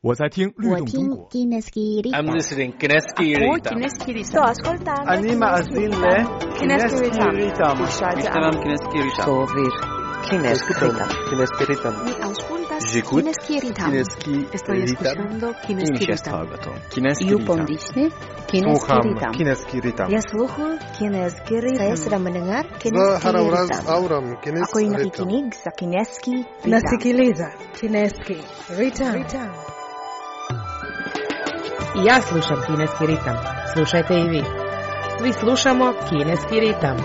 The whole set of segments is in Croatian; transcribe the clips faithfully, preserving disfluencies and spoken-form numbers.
我在听律动中国。 I'm listening Kineski Ritam. Sto ascoltando. Anima azille Kineski Ritam. Ishtaram Kineski Ritam. Sovir Kineski Ritam. Kineski Ritam. Mi auscultas J'écoute Kineski Ritam. Kineski Estoy escuchando Kineski Ritam. Kineski You Ritam. pondisne Kineski Sluham Ritam. Kineski Ritam. Ya sluhu Kineski Ritam. Saya sedang mendengar Za Kineski haravraz Ritam. auram Ako Kineski yung Ritam. nakikinig sa Kineski Ritam. Nasikiliza Kineski Ritam. I ja slušam Kineski ritam. Slušajte i vi. Svi slušamo Kineski ritam.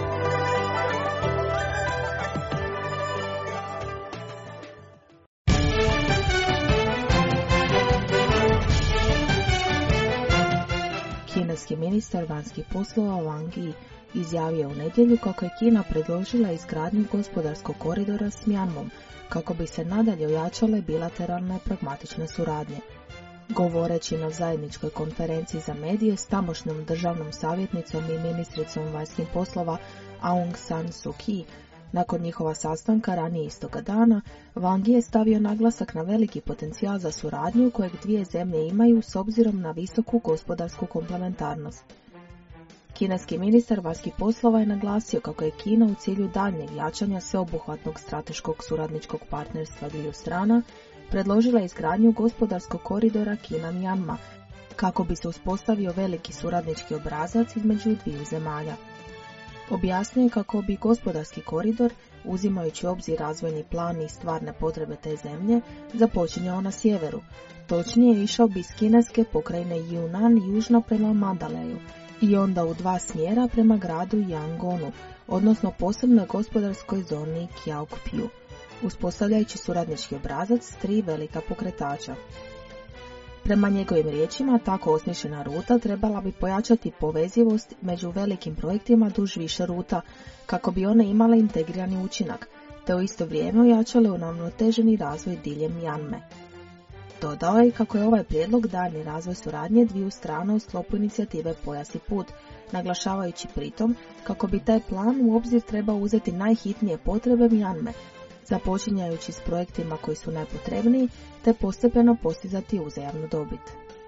Kineski ministar vanjskih poslova Wang Yi izjavio u nedjelju kako je Kina predložila izgradnju gospodarskog koridora s Mjanmom kako bi se nadalje ojačale bilateralne pragmatične suradnje. Govoreći na zajedničkoj konferenciji za medije s tamošnjom državnom savjetnicom i ministricom vanjskih poslova Aung San Suu Kyi, nakon njihova sastanka ranije istoga dana, Wang Yi je stavio naglasak na veliki potencijal za suradnju kojeg dvije zemlje imaju s obzirom na visoku gospodarsku komplementarnost. Kineski ministar vanjskih poslova je naglasio kako je Kina u cilju daljnjeg jačanja sveobuhvatnog strateškog suradničkog partnerstva dviju strana predložila izgradnju gospodarskog koridora Kina-Mjanma, kako bi se uspostavio veliki suradnički obrazac između dviju zemalja. Objasnio je kako bi gospodarski koridor, uzimajući u obzir razvojni plan i stvarne potrebe te zemlje, započinjao na sjeveru. Točnije, išao bi iz kineske pokrajine Yunnan južno prema Mandaleju i onda u dva smjera prema gradu Yangonu, odnosno posebnoj gospodarskoj zoni Kyaukpyu, uspostavljajući suradnički obrazac s tri velika pokretača. Prema njegovim riječima, tako osmišljena ruta trebala bi pojačati povezivost među velikim projektima duž više ruta, kako bi one imale integrirani učinak, te u isto vrijeme ojačale uravnoteženi razvoj diljem Mjanme. Dodao je kako je ovaj prijedlog daljnji razvoj suradnje dviju strana u sklopu inicijative Pojas i put, naglašavajući pritom kako bi taj plan u obzir trebao uzeti najhitnije potrebe Mjanme, započinjajući s projektima koji su najpotrebniji, te postepeno postizati uzajamnu dobit.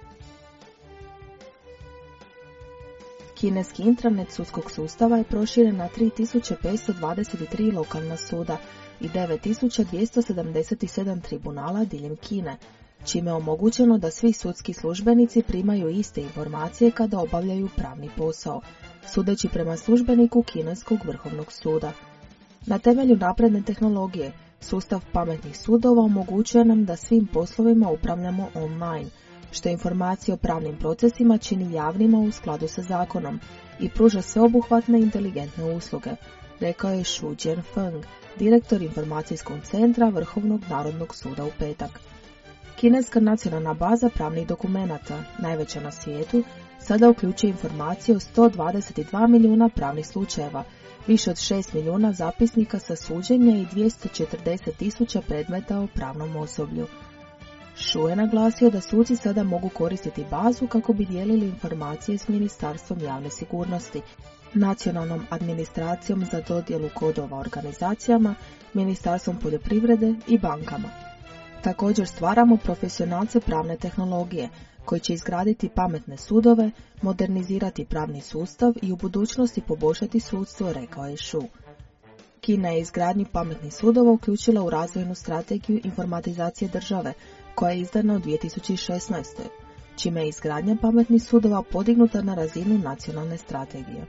Kineski intranet sudskog sustava je proširen na tri tisuće petsto dvadeset tri lokalna suda i devet tisuća dvjesto sedamdeset sedam tribunala diljem Kine, čime je omogućeno da svi sudski službenici primaju iste informacije kada obavljaju pravni posao, sudeći prema službeniku Kineskog vrhovnog suda. Na temelju napredne tehnologije, sustav pametnih sudova omogućuje nam da svim poslovima upravljamo online, što informacije o pravnim procesima čini javnima u skladu sa zakonom i pruža sveobuhvatne inteligentne usluge, rekao je Shu Jianfeng, direktor informacijskog centra Vrhovnog narodnog suda u petak. Kineska nacionalna baza pravnih dokumenata, najveća na svijetu, sada uključuje informacije o sto dvadeset dva milijuna pravnih slučajeva, više od šest milijuna zapisnika sa suđenja i dvjesto četrdeset tisuća predmeta o pravnom osoblju. Shu je naglasio da suci sada mogu koristiti bazu kako bi dijelili informacije s Ministarstvom javne sigurnosti, Nacionalnom administracijom za dodjelu kodova organizacijama, Ministarstvom poljoprivrede i bankama. Također stvaramo profesionalce pravne tehnologije, koji će izgraditi pametne sudove, modernizirati pravni sustav i u budućnosti poboljšati sudstvo, rekao je Shu. Kina je izgradnju pametnih sudova uključila u razvojnu strategiju informatizacije države, koja je izdana u dvije tisuće šesnaestoj. čime je izgradnja pametnih sudova podignuta na razinu nacionalne strategije.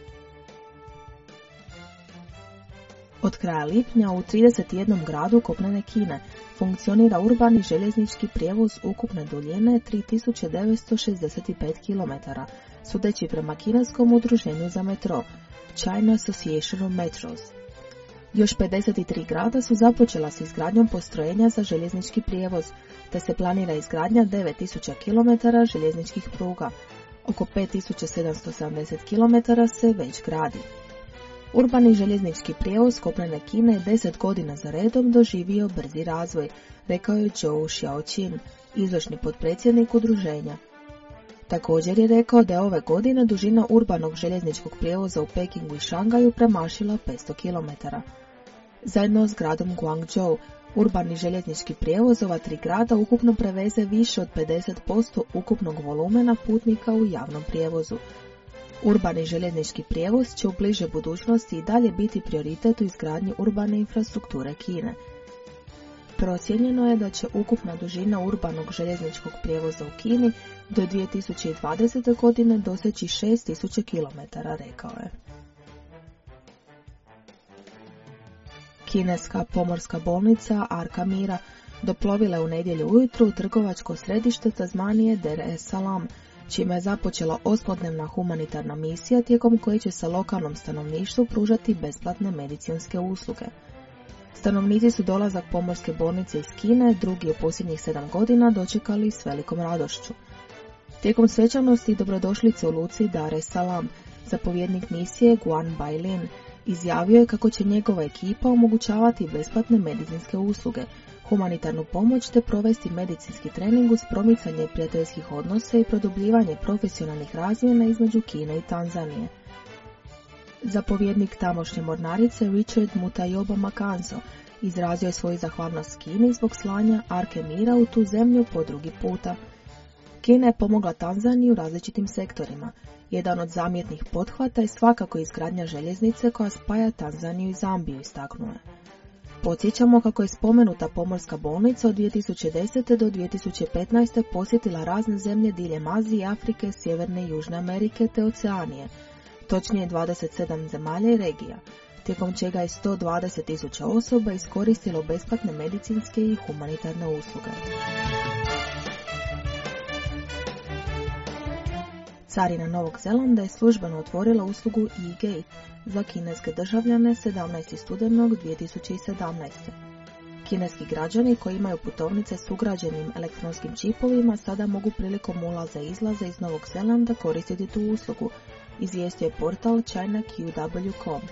Od kraja lipnja u trideset jednom gradu kopnene Kine funkcionira urbani željeznički prijevoz ukupne duljine tri tisuće devetsto šezdeset pet kilometara, sudeći prema kineskom udruženju za metro, China Association of Metros. Još pedeset tri grada su započela s izgradnjom postrojenja za željeznički prijevoz, te se planira izgradnja devet tisuća kilometara željezničkih pruga. Oko pet tisuća sedamsto sedamdeset kilometara se već gradi. Urbani željeznički prijevoz kopnene Kine je deset godina za redom doživio brzi razvoj, rekao je Zhou Xiaoqin, izvršni potpredsjednik udruženja. Također je rekao da je ove godine dužina urbanog željezničkog prijevoza u Pekingu i Šangaju premašila petsto kilometara. Zajedno s gradom Guangzhou, Urbani željeznički prijevoz ova tri grada ukupno preveze više od pedeset posto ukupnog volumena putnika u javnom prijevozu. Urbani željeznički prijevoz će u bliže budućnosti i dalje biti prioritet u izgradnji urbane infrastrukture Kine. Procijenjeno je da će ukupna dužina urbanog željezničkog prijevoza u Kini do dvije tisuće dvadesete. godine doseći šest tisuća kilometara, rekao je. Kineska pomorska bolnica Arka Mira doplovila je u nedjelju ujutro u trgovačko središte Tazmanije Dar es Salaam, čime je započela osmodnevna humanitarna misija tijekom koje će se lokalnom stanovništvu pružati besplatne medicinske usluge. Stanovnici su dolazak pomorske bolnice iz Kine, drugi u posljednjih sedam godina, dočekali s velikom radošću. Tijekom svečanosti i dobrodošlice u luci Dar es Salaam, zapovjednik misije Guan Bailin izjavio je kako će njegova ekipa omogućavati besplatne medicinske usluge, humanitarnu pomoć te provesti medicinski trening uz promicanje prijateljskih odnosa i produbljivanje profesionalnih razmjena između Kine i Tanzanije. Zapovjednik tamošnje mornarice Richard Mutayoba Makanzo izrazio je svoju zahvalnost Kini zbog slanja Arke Mira u tu zemlju po drugi puta. Kina je pomogla Tanzaniji u različitim sektorima. Jedan od zamjetnih pothvata je svakako izgradnja željeznice koja spaja Tanzaniju i Zambiju, istaknuo je. Podsjećamo kako je spomenuta pomorska bolnica od dvije tisuće desete. do dvije tisuće petnaeste. posjetila razne zemlje diljem Azije, Afrike, Sjeverne i Južne Amerike te Oceanije, točnije dvadeset sedam zemalja i regija, tijekom čega je sto dvadeset tisuća osoba iskoristilo besplatne medicinske i humanitarne usluge. Carina Novog Zelanda je službeno otvorila uslugu e-Gate za kineske državljane sedamnaestog studenog dvije tisuće sedamnaeste. Kineski građani koji imaju putovnice s ugrađenim elektronskim čipovima sada mogu prilikom ulaza i izlaza iz Novog Zelanda koristiti tu uslugu, izvijestio je portal China Q W dot com.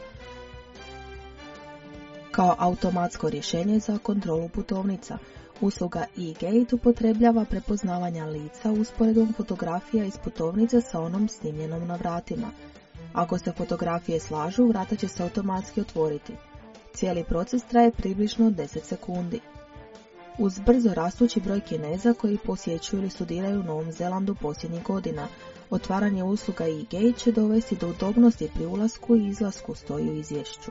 Kao automatsko rješenje za kontrolu putovnica, usluga e-Gate upotrebljava prepoznavanja lica usporedbom fotografija iz putovnice sa onom snimljenom na vratima. Ako se fotografije slažu, vrata će se automatski otvoriti. Cijeli proces traje približno deset sekundi. Uz brzo rastući broj Kineza koji posjećuju ili studiraju u Novom Zelandu posljednjih godina, otvaranje usluga e-Gate će dovesti do udobnosti pri ulasku i izlasku, stoji u izvješću.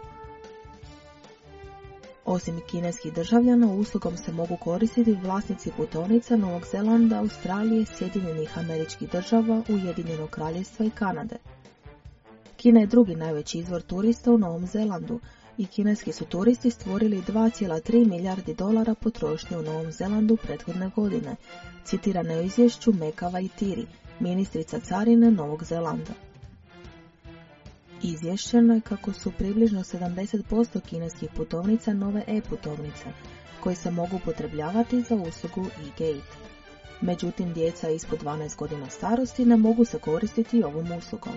Osim kineskih državljana, uslugom se mogu koristiti vlasnici putovnica Novog Zelanda, Australije, Sjedinjenih Američkih Država, Ujedinjenog Kraljevstva i Kanade. Kina je drugi najveći izvor turista u Novom Zelandu i kineski su turisti stvorili dva zarez tri milijardi dolara potrošnje u Novom Zelandu prethodne godine, citirana je u izvješću Mekava i Tiri, ministrica carine Novog Zelanda. Izvješćeno je kako su približno sedamdeset posto kineskih putovnica nove e-putovnice, koje se mogu upotrebljavati za uslugu e-Gate. Međutim, djeca ispod dvanaest godina starosti ne mogu se koristiti ovom uslugom.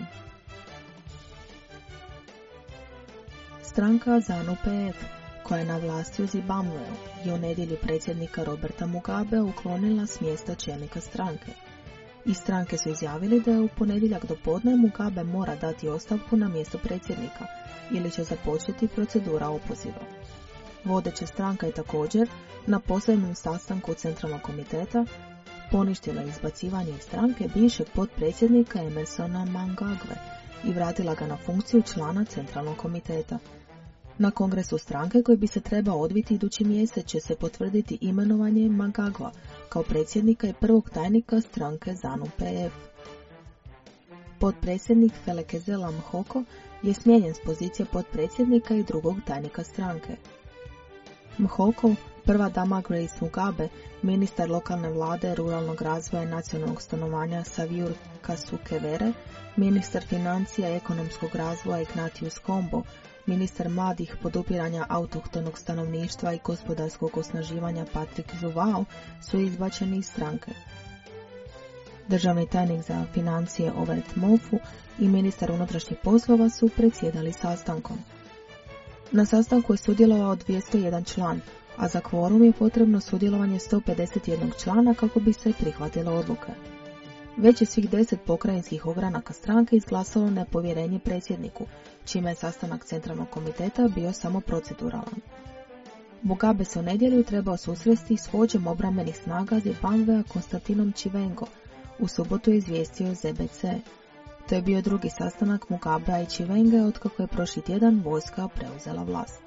Stranka ZANU P F, koja je na vlasti u Zimbabveu, je u nedjelju predsjednika Roberta Mugabe uklonila s mjesta čelnika stranke. Iz stranke su izjavili da je u ponedjeljak do podne Mugabe mora dati ostavku na mjesto predsjednika ili će započeti procedura opoziva. Vodeća stranka je također na posljednjem sastanku Centralnog komiteta poništila izbacivanje iz stranke bivšeg potpredsjednika Emmersona Mnangagwe i vratila ga na funkciju člana Centralnog komiteta. Na kongresu stranke koji bi se trebao odviti idući mjesec će se potvrditi imenovanje Mnangagwa kao predsjednika i prvog tajnika stranke ZANU P F. Potpredsjednik Felekezela Mhoko je smijenjen s pozicije potpredsjednika i drugog tajnika stranke. Mhoko, prva dama Grace Mugabe, ministar lokalne vlade, ruralnog razvoja i nacionalnog stanovanja Saviour Kasukevere, ministar financija i ekonomskog razvoja Ignatius Kombo, ministar mladih, podupiranja autohtonog stanovništva i gospodarskog osnaživanja Patrick Zuvao su izbačeni iz stranke. Državni tajnik za financije Overt Mofu i ministar unutrašnjih poslova su predsjedali sastankom. Na sastanku je sudjelovao dvjesto jedan član, a za kvorum je potrebno sudjelovanje sto pedeset jedan člana kako bi se prihvatile odluke. Već je svih deset pokrajinskih ogranaka stranke izglasalo nepovjerenje predsjedniku, čime je sastanak Centralnog komiteta bio samo proceduralan. Mugabe se u nedjelju trebao susresti s vođom obrambenih snaga Zimbabvea Konstantinom Chiwengo. U subotu je izvijestio Z B C. To je bio drugi sastanak Mugabea i Chivenge otkako je prošli tjedan vojska preuzela vlast.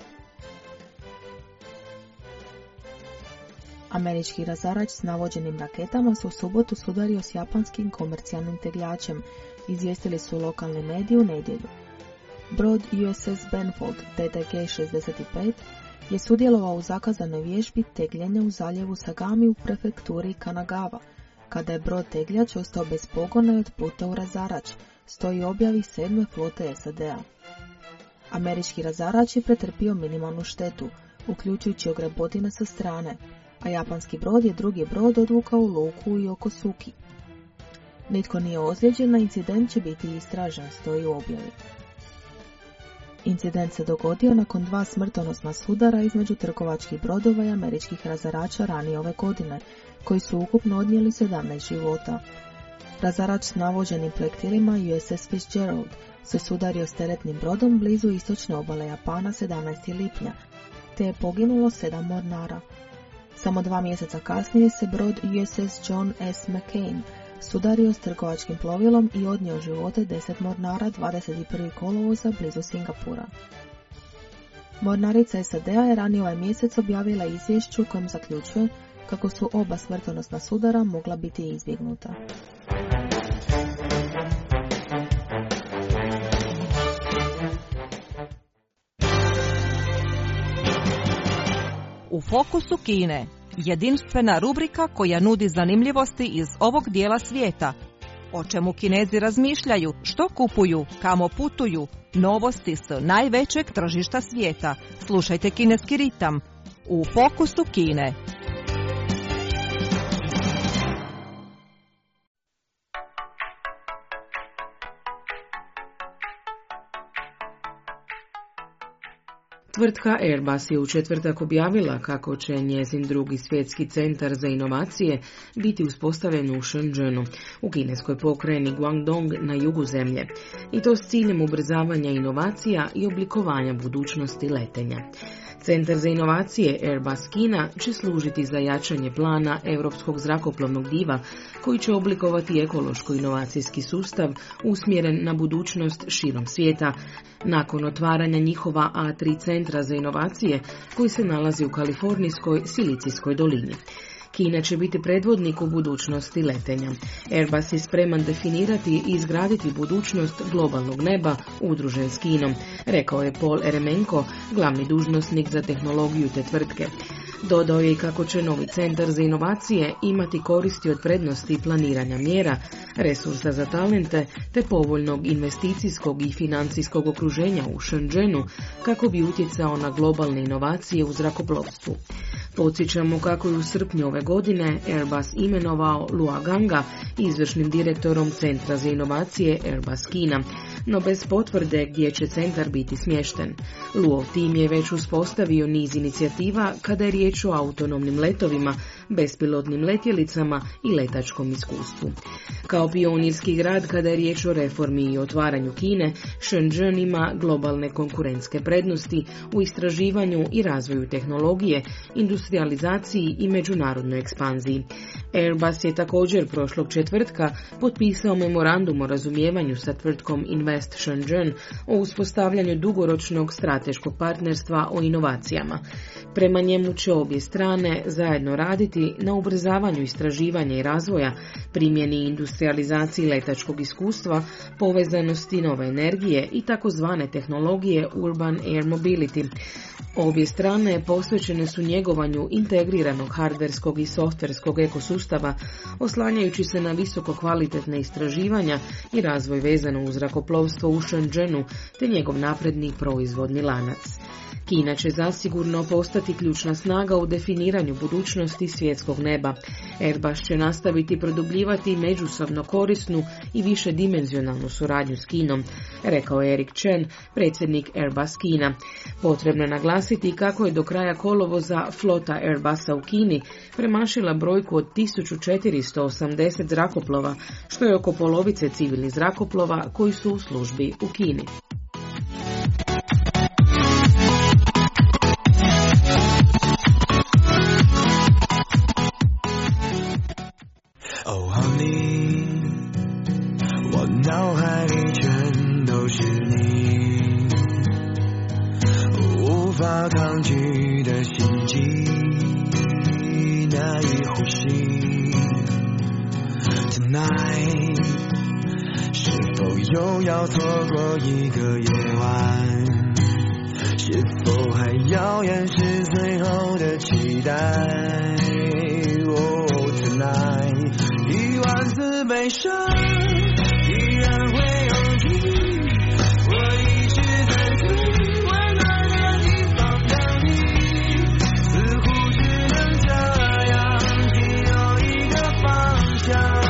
Američki razarač s navođenim raketama se u subotu sudario s japanskim komercijalnim tegljačem, izvijestili su lokalni mediji u nedjelju. Brod U S S Benfold D D G šezdeset pet je sudjelovao u zakazanoj vježbi tegljenja u zaljevu Sagami u prefekturi Kanagawa, kada je brod tegljač ostao bez pogona i otplutao u razarač, stoji u objavi sedme flote S A D-a. Američki razarač je pretrpio minimalnu štetu, uključujući ogrebotine sa strane, a japanski brod je drugi brod odvukao u luku u Yokosuki. Nitko nije ozlijeđen, a incident će biti istražen, stoji u objavi. Incident se dogodio nakon dva smrtonosna sudara između trgovačkih brodova i američkih razarača ranije ove godine, koji su ukupno odnijeli sedamnaest života. Razarač s navođenim projektilima U S S Fitzgerald se sudario s teretnim brodom blizu istočne obale Japana sedamnaestog lipnja, te je poginulo sedam mornara. Samo dva mjeseca kasnije se brod U S S John S. McCain sudario s trgovačkim plovilom i odnio živote deset mornara dvadeset prvog kolovoza blizu Singapura. Mornarica S A D-a je ranije ovaj mjesec objavila izvješću u kojem zaključuje kako su oba smrtonosna sudara mogla biti izbjegnuta. U fokusu Kine, jedinstvena rubrika koja nudi zanimljivosti iz ovog dijela svijeta. O čemu Kinezi razmišljaju, što kupuju, kamo putuju, novosti s najvećeg tržišta svijeta. Slušajte Kineski ritam u fokusu Kine. Tvrtka Airbus je u četvrtak objavila kako će njezin drugi svjetski centar za inovacije biti uspostavljen u Shenzhenu, u kineskoj pokrajini Guangdong na jugu zemlje, i to s ciljem ubrzavanja inovacija i oblikovanja budućnosti letenja. Centar za inovacije Airbus Kina će služiti za jačanje plana europskog zrakoplovnog diva koji će oblikovati ekološko-inovacijski sustav usmjeren na budućnost širom svijeta, nakon otvaranja njihova A tri centra za inovacije koji se nalazi u kalifornijskoj Silicijskoj dolini. Kina će biti predvodnik u budućnosti letenja. Airbus je spreman definirati i izgraditi budućnost globalnog neba udružen s Kinom, rekao je Paul Eremenko, glavni dužnosnik za tehnologiju te tvrtke. Dodao je i kako će novi centar za inovacije imati koristi od prednosti planiranja mjera, resursa za talente te povoljnog investicijskog i financijskog okruženja u Shenzhenu kako bi utjecao na globalne inovacije u zrakoplovstvu. Podsjećamo kako je u srpnju ove godine Airbus imenovao Lua Ganga izvršnim direktorom Centra za inovacije Airbus Kina, no bez potvrde gdje će centar biti smješten. Luov tim je već uspostavio niz inicijativa kada je riječ o autonomnim letovima, bespilotnim letjelicama i letačkom iskustvu. Kao pionirski grad kada je riječ o reformi i otvaranju Kine, Shenzhen ima globalne konkurentske prednosti u istraživanju i razvoju tehnologije, industrializaciji i međunarodnoj ekspanziji. Airbus je također prošlog četvrtka potpisao memorandum o razumijevanju sa tvrtkom Invest Shenzhen o uspostavljanju dugoročnog strateškog partnerstva o inovacijama. Prema njemu će obje strane zajedno raditi na ubrzavanju istraživanja i razvoja, primjeni industrializaciji letačkog iskustva, povezanosti nove energije i takozvane tehnologije Urban Air Mobility. Obje strane posvećene su njegovanju integriranog hardverskog i softverskog ekosustava, oslanjajući se na visoko kvalitetne istraživanja i razvoj vezano uz zrakoplovstvo u Shenzhenu te njegov napredni proizvodni lanac. Kina će zasigurno postati ključna snaga u definiranju budućnosti svjetskog neba. Airbus će nastaviti produbljivati međusobno korisnu i višedimenzionalnu suradnju s Kinom, rekao je Eric Chen, predsjednik Airbus Kina. Potrebno je naglasiti kako je do kraja kolovoza flota Airbusa u Kini premašila brojku od tisuću četiristo osamdeset zrakoplova, što je oko polovice civilnih zrakoplova koji su u službi u Kini. Oh honey， 我脑海里全都是你，无法抗拒的心悸，难以呼吸。Tonight， 是否又要错过一个夜晚？是否还要掩饰最后的期待？ Oh tonight， 一万次悲伤依然会有你，我一直在最温暖的地方等你，似乎只能这样，只有一个方向。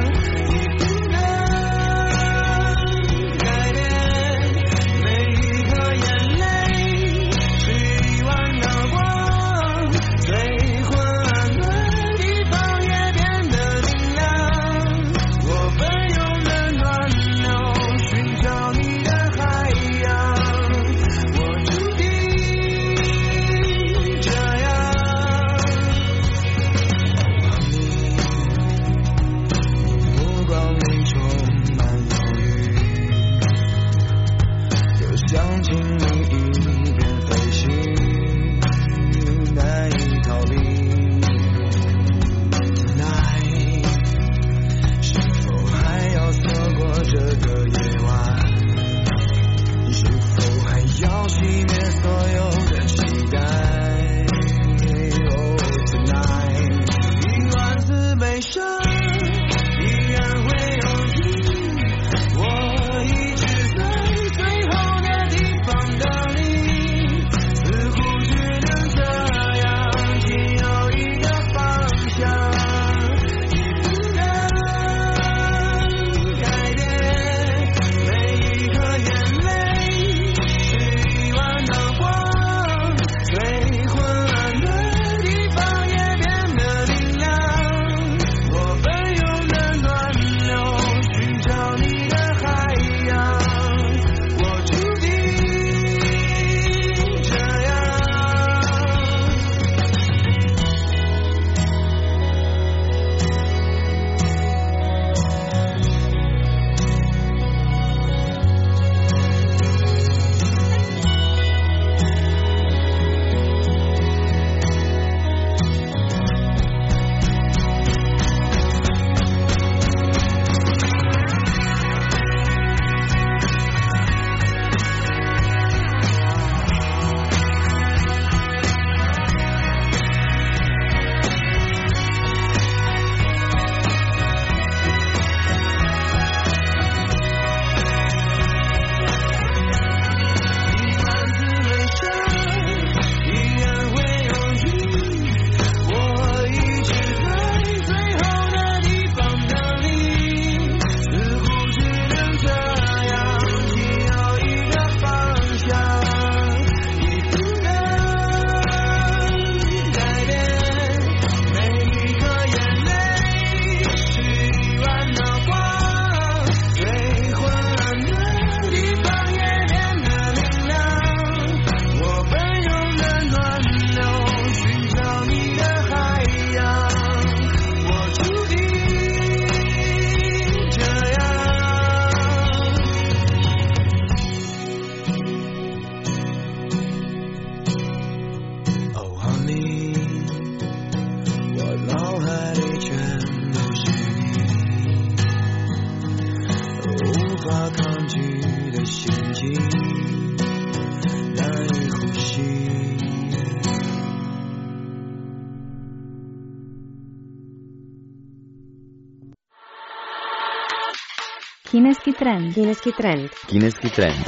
Kineski trend. Kineski trend. Kineski trend.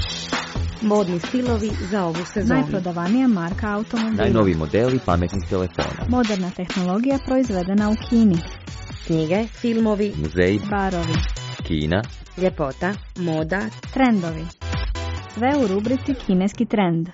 Modni stilovi za ovu sezonu. Najprodavanija marka automobila. Najnoviji modeli pametnih telefona. Moderna tehnologija proizvedena u Kini. Knjige, filmovi, muzeji, barovi, Kina, ljepota, moda, trendovi. Sve u rubrici Kineski trend.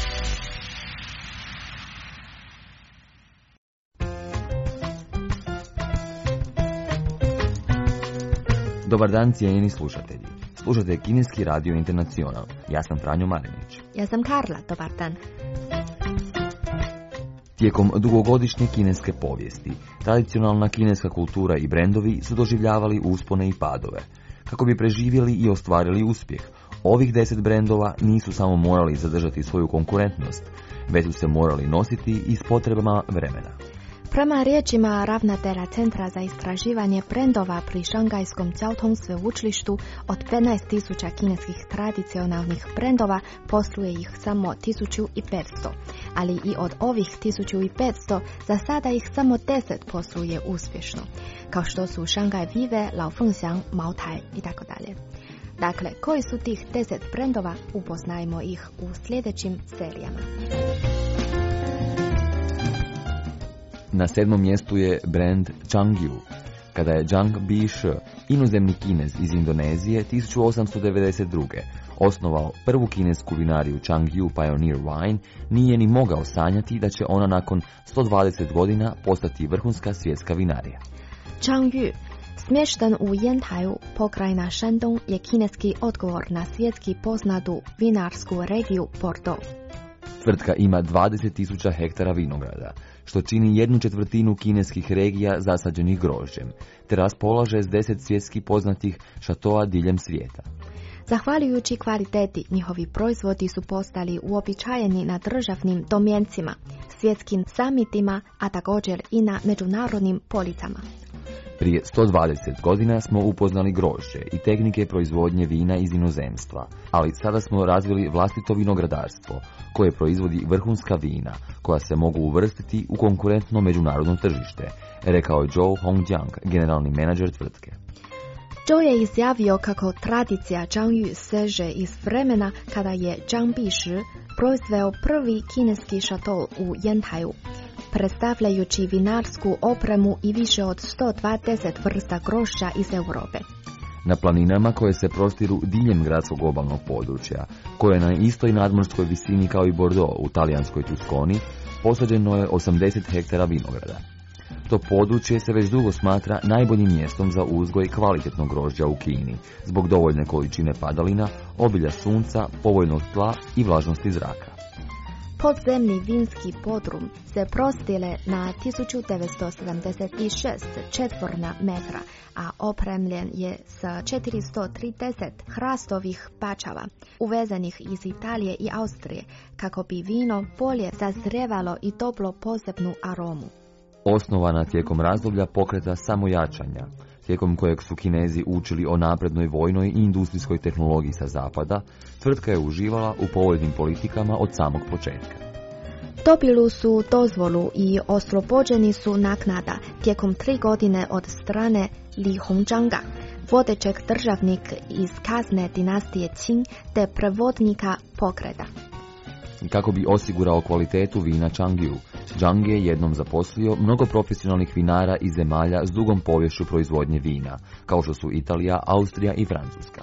Dobar dan, cijenjeni slušatelji. Slušate Kineski radio Internacional. Ja sam Franjo Marinić. Ja sam Karla, dobar dan. Tijekom dugogodišnje kineske povijesti, tradicionalna kineska kultura i brendovi su doživljavali uspone i padove. Kako bi preživjeli i ostvarili uspjeh, ovih deset brendova nisu samo morali zadržati svoju konkurentnost, već su se morali nositi i s potrebama vremena. Prema riječima ravnatelja Centra za istraživanje brendova pri Šangajskom Jiaotong sveučilištu, od petnaest tisuća kineskih tradicionalnih brendova posluje ih samo tisuću petsto, ali i od ovih tisuću petsto za sada ih samo deset posluje uspješno, kao što su Shanghai Vive, Lao Fengxiang, Mao Tai i tako dalje. Dakle, koji su tih deset brendova, upoznajmo ih u sljedećim serijama. Na sedmom mjestu je brand Changyu. Kada je Zhang Bishi, inozemni Kinez iz Indonezije, tisuću osamsto devedeset druge osnovao prvu kinesku vinariju Changyu Pioneer Wine, nije ni mogao sanjati da će ona nakon sto dvadeset godina postati vrhunska svjetska vinarija. Changyu, smješten u Yantaju, pokrajina Shandong, je kineski odgovor na svjetski poznatu vinarsku regiju Bordeaux. Tvrtka ima dvadeset tisuća hektara vinograda, što čini jednu četvrtinu kineskih regija zasađenih grožđem, te raspolaže s deset svjetski poznatih šatoa diljem svijeta. Zahvaljujući kvaliteti, njihovi proizvodi su postali uobičajeni na državnim domjencima, svjetskim samitima, a također i na međunarodnim policama. Prije sto dvadeset godina smo upoznali grožđe i tehnike proizvodnje vina iz inozemstva, ali sada smo razvili vlastito vinogradarstvo, koje proizvodi vrhunska vina, koja se mogu uvrstiti u konkurentno međunarodno tržište, rekao je Zhou Hongjiang, generalni menadžer tvrtke. Zhou je izjavio kako tradicija Changyu seže iz vremena kada je Zhang Bishi proizveo prvi kineski šatol u Yantaju, predstavljajući vinarsku opremu i više od sto dvadeset vrsta grožđa iz Europe. Na planinama koje se prostiru diljem gradskog obalnog područja, koje je na istoj nadmorskoj visini kao i Bordeaux u talijanskoj Tusconi, posađeno je osamdeset hektara vinograda. To područje se već dugo smatra najboljim mjestom za uzgoj kvalitetnog grožđa u Kini, zbog dovoljne količine padalina, obilja sunca, povoljnog tla i vlažnosti zraka. Podzemni vinski podrum se prostire na tisuću devetsto sedamdeset šest četvorna metra, a opremljen je sa četiristo trideset hrastovih bačava, uvezenih iz Italije i Austrije, kako bi vino bolje sazrijevalo i dobilo posebnu aromu. Osnovana tijekom razdoblja pokreta samojačanja, tijekom kojeg su Kinezi učili o naprednoj vojnoj i industrijskoj tehnologiji sa zapada, tvrtka je uživala u povoljnim politikama od samog početka. Dobili su dozvolu i oslobođeni su naknada tijekom tri godine od strane Li Hongzhanga, vodećeg državnika iz kasne dinastije Qing te prevodnika pokreta. Kako bi osigurao kvalitetu vina Changyu, Zhang je jednom zaposlio mnogo profesionalnih vinara iz zemalja s dugom poviješću proizvodnje vina, kao što su Italija, Austrija i Francuska.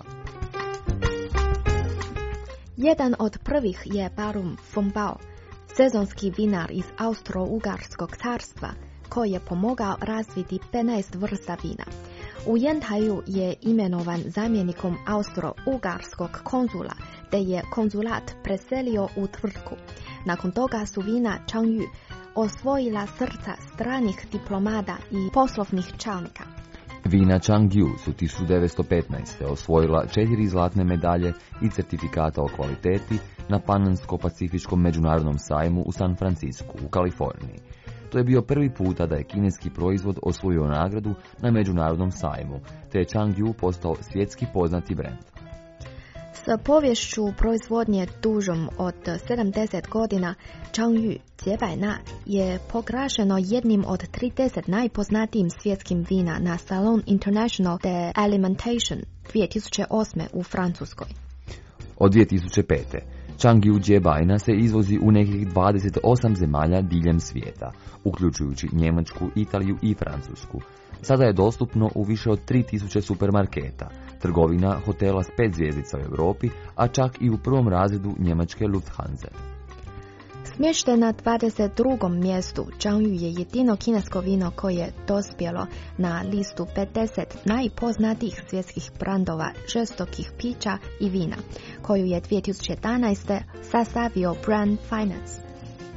Jedan od prvih je Barum Fongbao, sezonski vinar iz Austro-Ugarskog carstva, koji je pomogao razviti petnaest vrsta vina. U Yantaju je imenovan zamjenikom Austro-Ugarskog konzula, te je konzulat preselio u tvrtku. Nakon toga su vina Changyu osvojila srca stranih diplomata i poslovnih čelnika. Vina Changyu su tisuću devetsto petnaeste. osvojila četiri zlatne medalje i certifikata o kvaliteti na Panamsko-pacifičkom međunarodnom sajmu u San Francisku u Kaliforniji. To je bio prvi puta da je kineski proizvod osvojio nagradu na međunarodnom sajmu, te je Changyu postao svjetski poznati brend. S poviješću proizvodnje dužom od sedamdeset godina, Changyu Jiebainan je proglašeno jednim od trideset najpoznatijim svjetskim vina na Salon International de Alimentation dvije tisuće osme. u Francuskoj. Od dvije tisuće pete. Changyu Jiebainan se izvozi u nekih dvadeset osam zemalja diljem svijeta, uključujući Njemačku, Italiju i Francusku. Sada je dostupno u više od tri tisuće supermarketa, trgovina, hotela s pet zvjezdica u Europi, a čak i u prvom razredu njemačke Lufthansa. Smješten na dvadeset drugom mjestu, Changyu je jedino kinesko vino koje je dospjelo na listu pedeset najpoznatijih svjetskih brandova žestokih pića i vina, koju je dvije tisuće jedanaeste sastavio Brand Finance.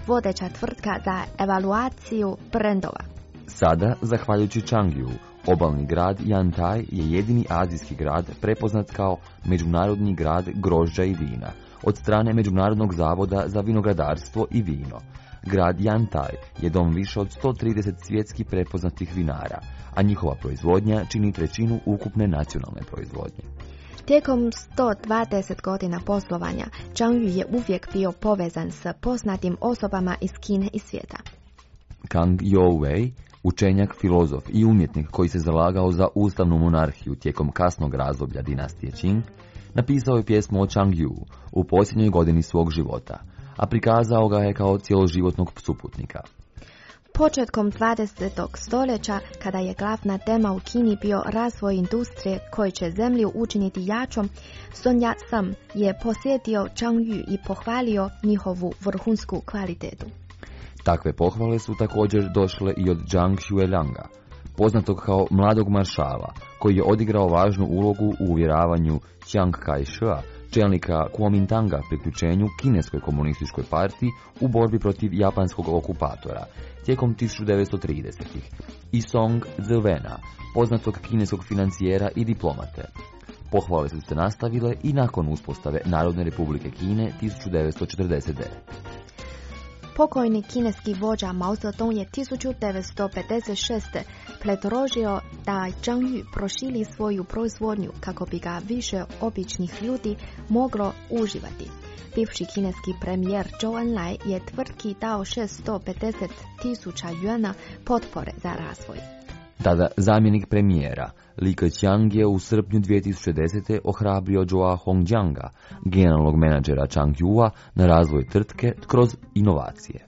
vodeća tvrtka za evaluaciju brendova. Sada, zahvaljujući Changyou, obalni grad Yantai je jedini azijski grad prepoznat kao međunarodni grad grožđa i vina od strane Međunarodnog zavoda za vinogradarstvo i vino. Grad Yantai je dom više od sto trideset svjetski prepoznatih vinara, a njihova proizvodnja čini trećinu ukupne nacionalne proizvodnje. Tijekom sto dvadeset godina poslovanja, Changyou je uvijek bio povezan s poznatim osobama iz Kine i svijeta. Kang Youwei, učenjak, filozof i umjetnik koji se zalagao za ustavnu monarhiju tijekom kasnog razdoblja dinastije Qing, napisao je pjesmu o Changyou u posljednjoj godini svog života, a prikazao ga je kao cjeloživotnog suputnika. Početkom dvadesetog stoljeća, kada je glavna tema u Kini bio razvoj industrije koji će zemlju učiniti jačom, Sun Yat-sen je posjetio Changyou i pohvalio njihovu vrhunsku kvalitetu. Takve pohvale su također došle i od Zhang Xuelianga, poznatog kao mladog maršala, koji je odigrao važnu ulogu u uvjeravanju Chiang Kai-sheka, čelnika Kuomintanga priključenju kineskoj komunističkoj partiji u borbi protiv japanskog okupatora tijekom tisuću devetsto tridesetih, i Song Zilvena, poznatog kineskog financijera i diplomate. Pohvale su se nastavile i nakon uspostave Narodne republike Kine tisuću devetsto četrdeset devete. Pokojni kineski vođa Mao Zedong je tisuću devetsto pedeset šeste. predložio da Changyou proširi svoju proizvodnju kako bi ga više običnih ljudi moglo uživati. Bivši kineski premijer Zhou Enlai je tvrtki dao šesto pedeset tisuća juana potpore za razvoj. Tada zamjenik premijera Li Keqiang je u srpnju dvije tisuće desete. ohrabrio Zhou Hongjianga, generalnog menadžera Changyoua, na razvoj tvrtke kroz inovacije.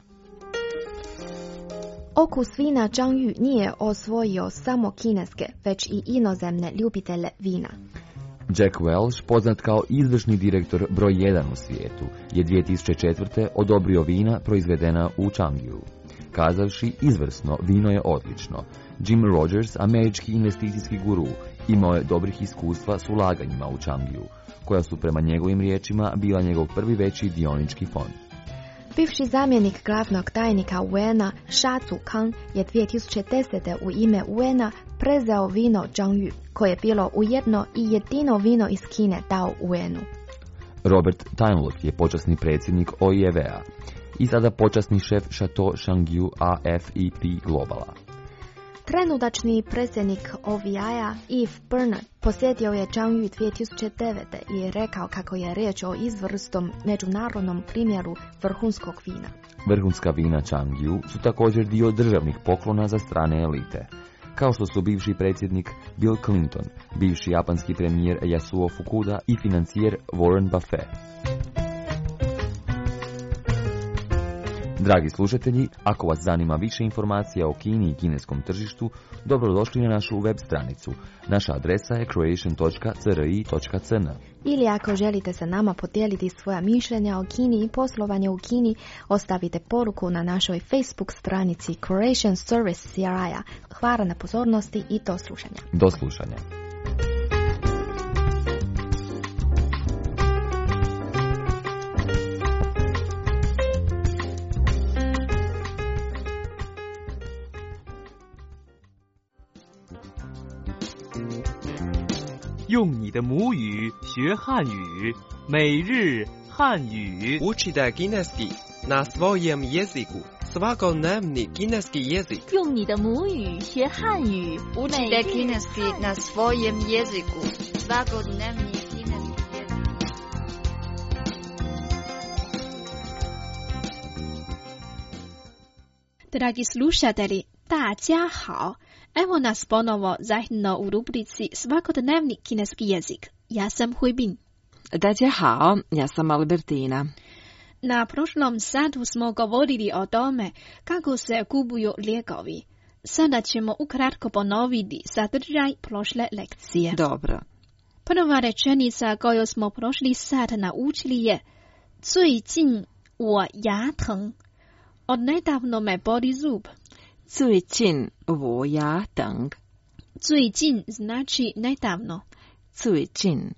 Okus vina Changyou nije osvojio samo kineske, već i inozemne ljubitelje vina. Jack Welch, poznat kao izvršni direktor broj jedan u svijetu, je dvije tisuće četvrte. odobrio vina proizvedena u Changyou, kazavši izvrsno, vino je odlično. Jim Rogers, američki investicijski guru, imao je dobrih iskustva s ulaganjima u Changyou, koja su prema njegovim riječima bila njegov prvi veći dionički fond. Bivši zamjenik glavnog tajnika U N-a Sha Zukang je dvije tisuće desete. u ime U N-a prezeo vino Changyou, koje je bilo ujedno i jedino vino iz Kine dao U N-u. Robert Steinlock je počasni predsjednik O I E V-a i sada počasni šef Chateau Changyou A F E P Globala. Trenutačni predsjednik O V I-a Yves Bernard posjetio je Changyou dvije tisuće devete. i rekao kako je riječ o izvrsnom međunarodnom primjeru vrhunskog vina. Vrhunska vina Changyou su također dio državnih poklona za strane elite, kao što su bivši predsjednik Bill Clinton, bivši japanski premijer Yasuo Fukuda i financijer Warren Buffett. Dragi slušatelji, ako vas zanima više informacija o Kini i kineskom tržištu, dobrodošli na našu web stranicu. Naša adresa je croatian dot c r i dot c n. Ili ako želite sa nama podijeliti svoja mišljenja o Kini i poslovanje u Kini, ostavite poruku na našoj Facebook stranici Croatian Service C R I-a. Hvala na pozornosti i do slušanja. Do slušanja. 用你的母语学汉语，每日汉语。 Učite kineski na svojem jeziku. Svakodnevni kineski jezik. 用你的母语学汉语。 Učite kineski na svojem jeziku. Svakodnevni kineski jezik. Dragi slušatelji, 大家好。Evo nas ponovo zajedno u rubrici Svakodnevni kineski jezik. Ja sam Huibin. 大家好, ja sam Albertina. Na prošlom satu smo govorili o tome kako se kupuju lijekovi. Sada ćemo ukratko ponoviti sadržaj prošle lekcije. Dobro. Prva rečenica koju smo prošli sat naučili je 最近我牙疼. Odnedavno me boli zub. 最近我牙疼. 最近 znači nedavno. 最近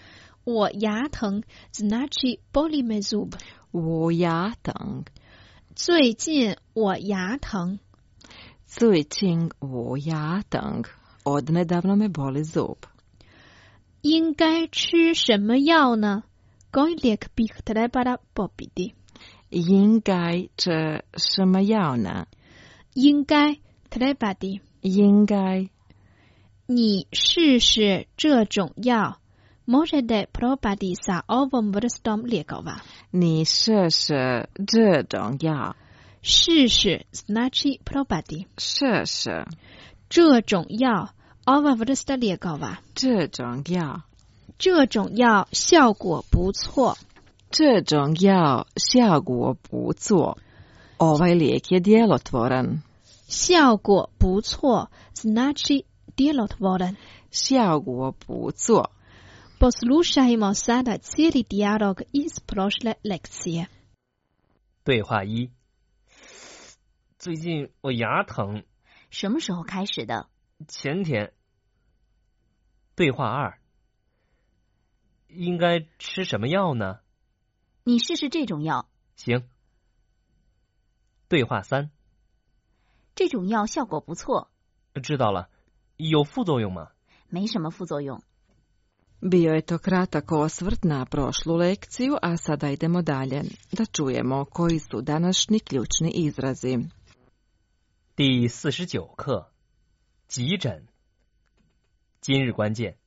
我牙疼 znači boli me zub. 我牙疼. 最近我牙疼。 最近我牙疼。Odnedavno me boli zub. 应该吃什么药呢？ Koji lijek bih trebala popiti? 应该吃什么药呢？ 应该 trebati. 应该。 你试试这种药。Možete probati sa ovom vrstom lijekova. 你试试这种药。 试试 znači probati. 试试。 这种药 ova vrsta lijekova. 这种药。 这种药效果不错。 这种药效果不错。Ovaj lijek je djelotvoran. 效果不错 znači djelotvoran. 效果不错。 Poslušajmo sada cijeli dijalog iz prošle lekcije. 对话一：最近我牙疼。 什么时候开始的？ 前天。对话二：应该吃什么药呢？ 你试试这种药。 行。对话三： 这种药效果不错。 知道了，有副作用吗？ 没什么副作用。 Bio je to kratak osvrt na prošlu lekciju, a sada idemo dalje, da čujemo koji su današnji ključni izrazi. 第四十九课，急诊。今日关键：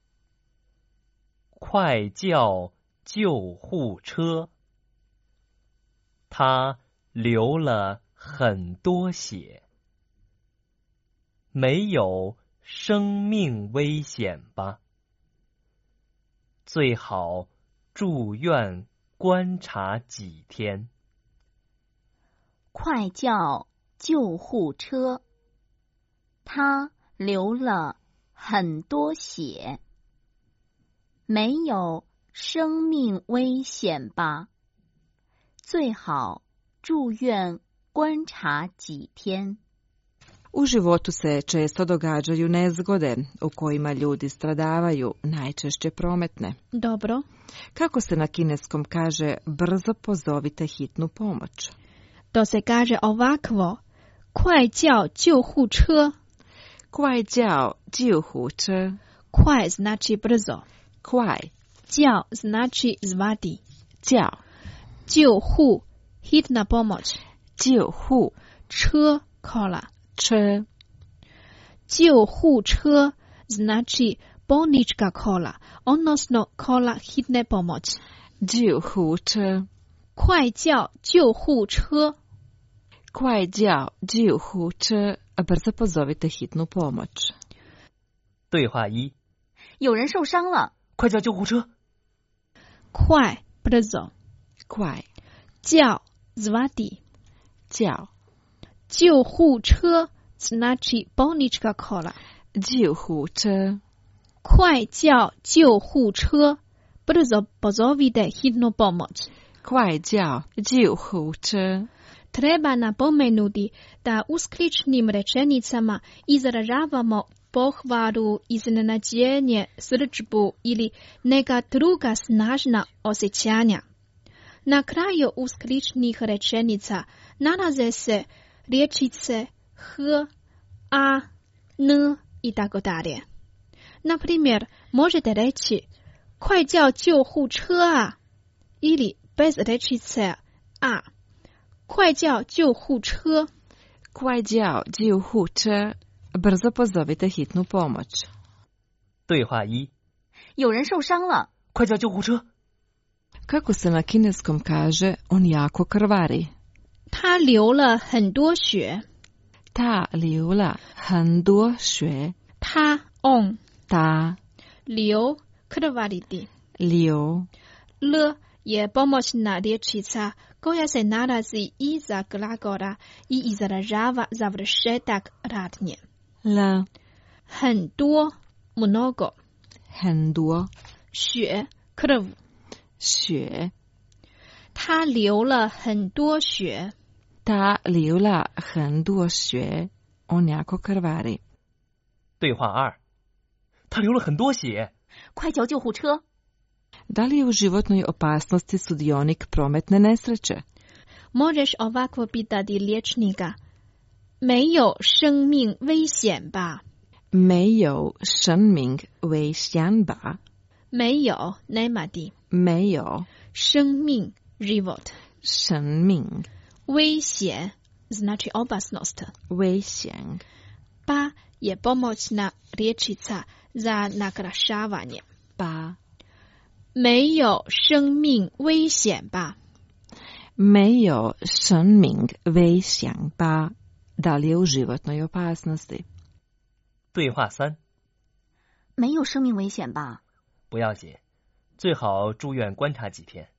快叫救护车。他流了很多血，没有生命危险吧？最好住院观察几天。 快叫救护车！他流了很多血，没有生命危险吧？最好住院观察几天。 U životu se često događaju nezgode u kojima ljudi stradavaju, najčešće prometne. Dobro. Kako se na kineskom kaže brzo pozovite hitnu pomoć? To se kaže ovakvo: 快叫救护车。 快叫救护车。 快 znači brzo. 快。 叫 znači zvati. 叫。 救护 hitna pomoć. 救护。 车 kola. 车。 救护车 znači bolnička kola, odnosno kola hitne pomoći. 救护车。 快叫救护车。 快叫救护车。Brzo pozovite hitnu pomoć. 对话一： 有人受伤了， 快叫救护车。 快 brzo. 快。 叫 zvati. 叫。 救护车 znači bolnička kola. 救护车。 快叫救护车。Brzo pozovite hitnu pomoć. 快叫救护车。 Treba napomenuti da uskličnim rečenicama izražavamo pohvalu, iznenađenje, srdžbu ili neka druga snažna osjećanja. Na kraju uskličnih rečenica nalaze se riječice h, a, n i tako dalje. Na primjer, možete reći 快叫救护车啊 ili bez rečice a 快叫救护车。 快叫救护车。Brzo pozovite hitnu pomoć. 对话一： 有人受伤了， 快叫救护车。 Kako se na kineskom kaže on jako krvari? 他流了很多血。 他流了很多血。 他 on 他流 krvariti 流 l je pomoćna riječica koja se nalazi iza glagola i izražava završetak radnje. L 很多 mnogo 很多血 krv 血。 他流了很多血。 他流了很多血。On jako krvari. 对话二：他流了很多血。 快叫救护车！ Da li je u životnoj opasnosti sudionik prometne nesreće? Možeš ovako pitati liječnika. 没有生命危险吧? 没有生命危险吧? 没有 nema ti. 没有生命 život. 生命危险 znači opasnost. 危险 pa je pomoćna riječica za nakrašavanje. pa 没有生命危险吧? 没有生命危险吧? Da li je u životnoj opasnosti? 对话三。 没有生命危险吧？ 不要紧，最好住院观察几天。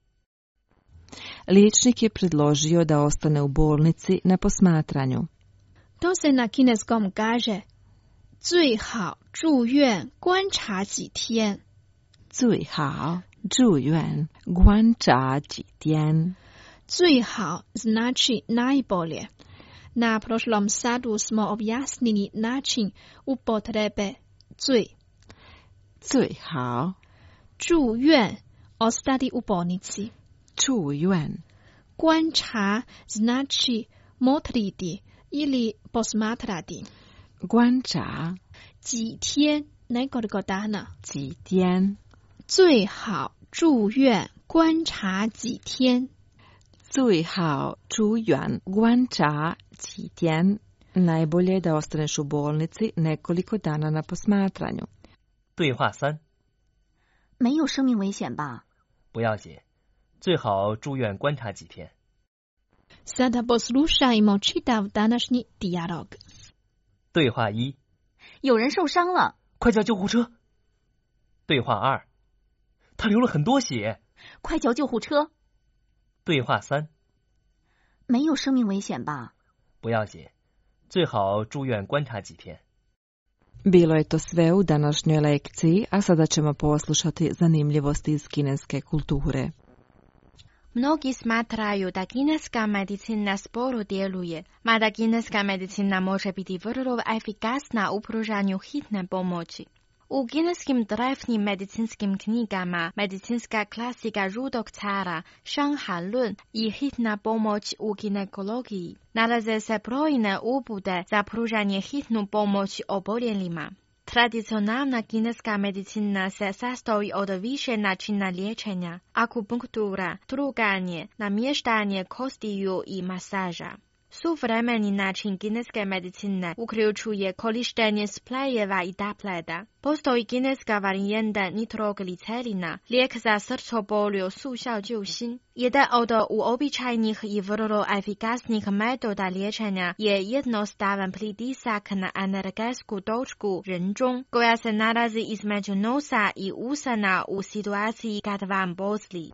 Liječnik je predložio da ostane u bolnici na posmatranju. To se na kineskom kaže 最好住院观察几天。 最好住院观察几天。 最好 znači najbolje. Na prošlom satu smo objasnili način upotrebe 最. 最好住院 ostati u bolnici. 住院观察 znači motriti ili posmatrati. 观察几天 nekoliko dana. 几天最好住院观察几天。 最好住院观察几天. Najbolje je da ostaneš u bolnici nekoliko dana na posmatranju. 对话三。 没有生命危险吧？ 不要紧，最好住院观察几天。 Sada poslušajmo čitav današnji dijalog. 对话一。 有人受伤了， 快叫救护车。对话二。他流了很多血， 快叫救护车。 对话三。 没有生命危险吧？ 不要紧，最好住院观察几天。 Bilo je to sve u današnjoj lekciji, a sada ćemo poslušati zanimljivosti iz kineske kulture. Mnogi smatraju da kineska medicina sporo djeluje, mada kineska medicina može biti vrlo efikasna u pružanju hitne pomoći. U kineskim drevnim medicinskim knjigama medicinska klasika Žutog cara, Shanghan Lun i hitna pomoć u ginekologiji nalaze se brojne upute za pružanje hitnu pomoć oboljelima. Tradicionalna kineska medicina se sastoji od više načina liječenja: akupunktura, truganje, namještanje kostiju i masaža. Suvremeni način kineske medicine uključuje korištenje sprejeva i tableta. Postoji kineska varijanta nitroglicerina, lijek za srcobolju Su Xiao Jiu Xin. Jedan od uobičajenih i vrlo efikasnih metoda liječenja je jednostavan pritisak na energetsku točku Renzhong, koja se nalazi između nosa i usana u situaciji kad vam boli.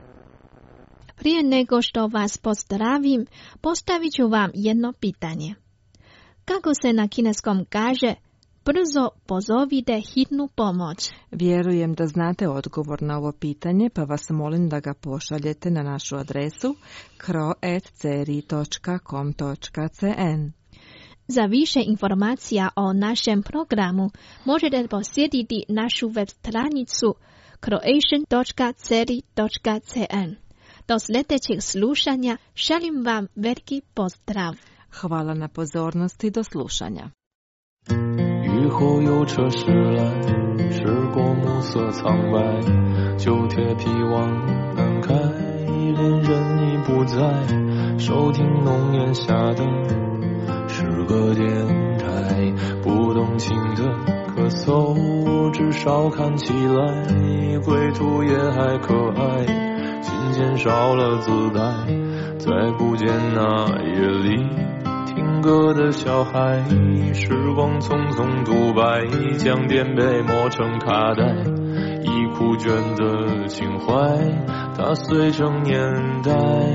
Prije nego što vas pozdravim, postavit ću vam jedno pitanje. Kako se na kineskom kaže, brzo pozovite hitnu pomoć? Vjerujem da znate odgovor na ovo pitanje, pa vas molim da ga pošaljete na našu adresu kro at c r i točka com točka c n. Za više informacija o našem programu možete posjetiti našu web stranicu croatian točka c r i točka c n. Do sljedećeg slušanja šaljem vam veliki pozdrav. Hvala na pozornosti, do slušanja. 雨后有车驶来，驶过暮色苍白，旧铁皮往南开，恋人已不在，收听浓烟下的是个电台，不动情的咳嗽，至少看起来归途也还可爱，心间少了姿态，再不见那夜里听歌的小孩，时光匆匆独白，将颠沛磨成卡带，已枯卷的情怀，它碎成年代。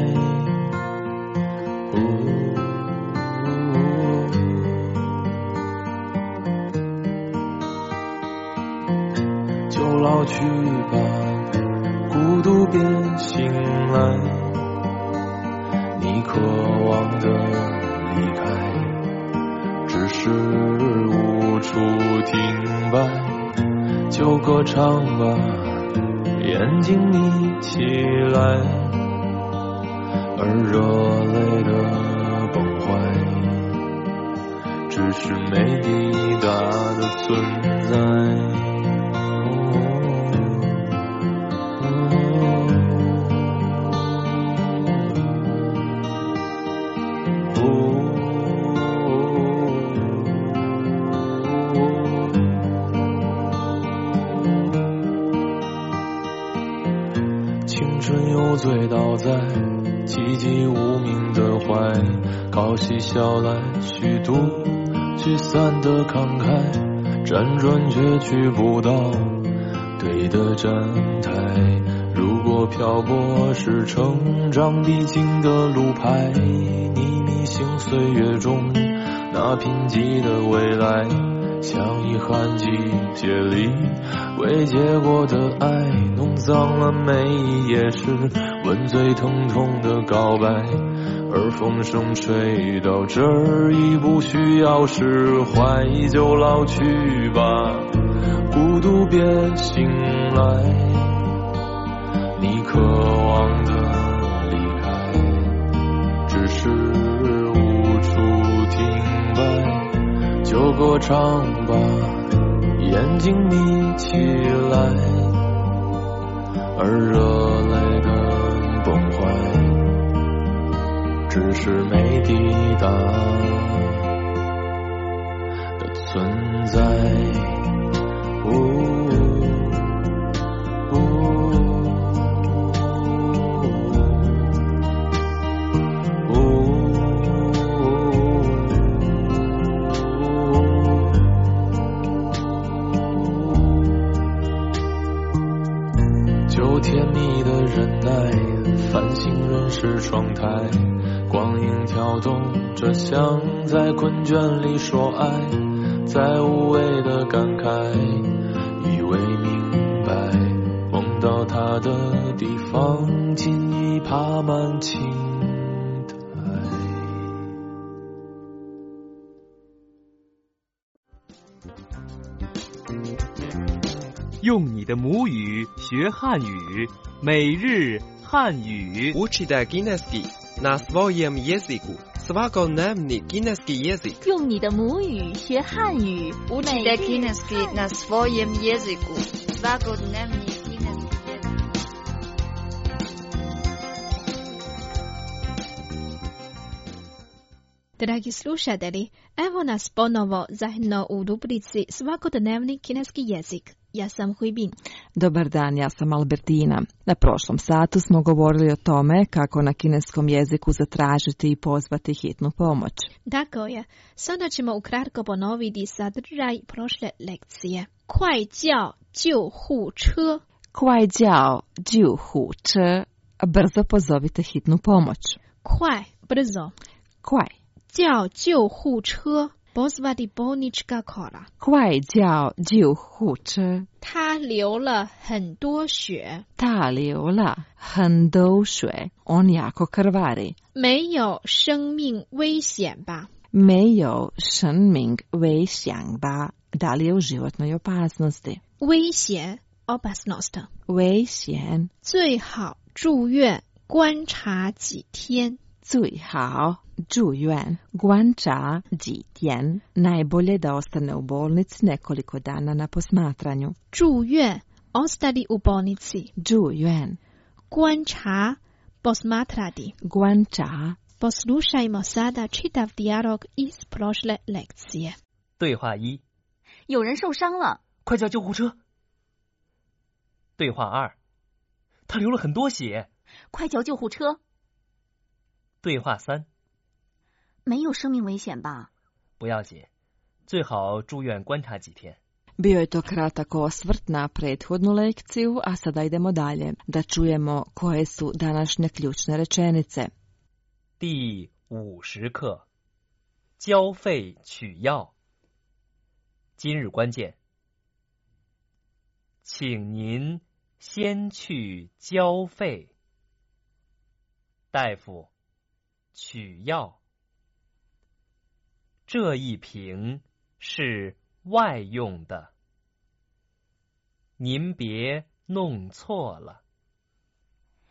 哦就老去吧，孤独别醒来，你渴望的离开，只是无处停摆，就歌唱吧，眼睛眯起来， 而热泪的崩坏，只是没抵达的存在。醉倒在寂寂无名的怀，靠嬉笑来虚度聚散的慷慨，辗转却去不到对的站台。如果漂泊是成长必经的路牌，你迷信岁月中那贫瘠的未来，像遗憾季节里未结果的爱，弄脏了每一页是吻最疼痛的告白。而风声吹到这儿已不需要释怀，就老去吧，孤独别醒来，你渴望的离开只是无处停摆，就歌唱吧，眼睛眯起来，而热泪的崩坏只是没抵达的存在。哦甜蜜的忍耐，繁星润湿窗台，光影跳动着像在困倦里说爱，在无谓的感慨，以为明白，梦到他的地方尽已爬满青苔。 用你的母语学汉语，每日汉语。 Учите kineski на своем языку. Svakodnevni kineski язык. 用你的母语学汉语。 Учите kineski на своем языку. Svakodnevni kineski язык. Dragi slušatelji, evo nas ponovo zajedno u rubrici Svakodnevni kineski jezik. Ja sam Huibin. Dobar dan, ja sam Albertina. Na prošlom satu smo govorili o tome kako na kineskom jeziku zatražiti i pozvati hitnu pomoć. Tako je. Sada ćemo ukratko ponoviti sadržaj prošle lekcije. Kuaj jiao jiu hu che. Kuaj jiao jiu hu che. Brzo pozovite hitnu pomoć. Kuaj, brzo. Kuaj. Jiao jiu hu che. Pozvati bolnička kola. Kuaj jiao jiu hu che. 他流了很多血。 他流了很多血。On jako krvari. 没有生命危险吧？ 没有生命危险吧？Da li je u životnoj opasnosti? 危险 opasnost. 危险。 最好住院观察几天。 最好住院观察几天. Najbolje da ostane u bolnici nekoliko dana na posmatranju. 住院 ostali u bolnici. 住院观察 posmatrati. 观察. Poslušajmo sada čitav dijalog iz prošle lekcije. 对话一： 有人受伤了， 快叫救护车。对话二：他流了很多血， 快叫救护车。 对话三： 没有生命危险吧？ 不要紧，最好住院观察几天。 Bio je to kratak osvrt na prethodnu lekciju, a sada idemo dalje, da čujemo koje su današnje ključne rečenice. 第五十课，交费取药。今日关键，请您先去交费。大夫，取药。这一瓶是外用的，您别弄错了。